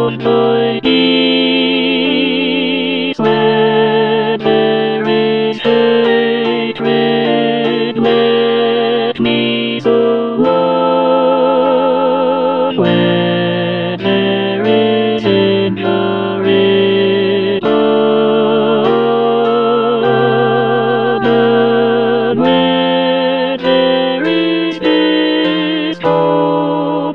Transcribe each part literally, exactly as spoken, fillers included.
on my knees when there is hatred. Let me so long when there is injury. Pardon when there is discord.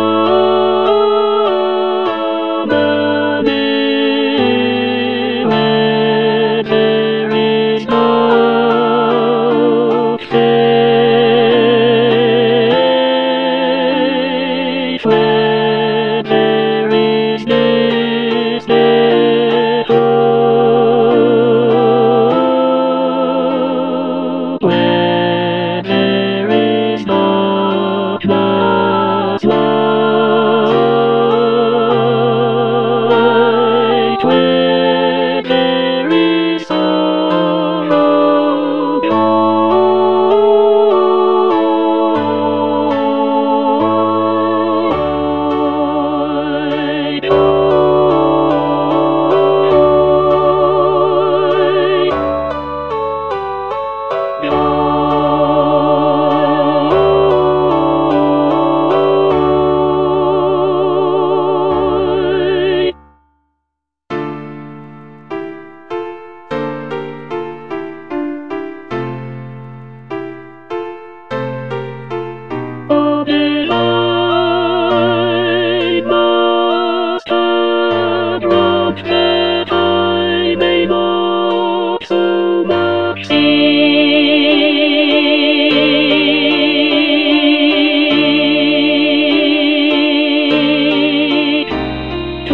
Harmony when there is no faith, when there is discord, when there is darkness, light, when there is sorrow, joy, joy, joy. Oh, I must have drunk that I may not so much see to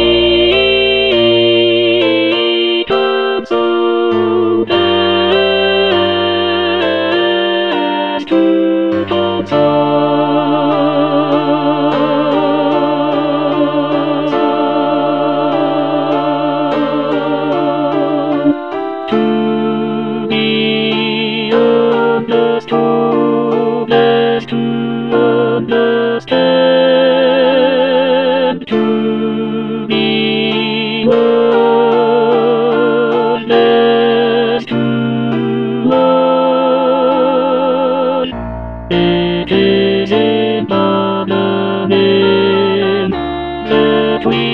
become so as to to be understood, as to understand, to be loved, as to love. It is in the name that we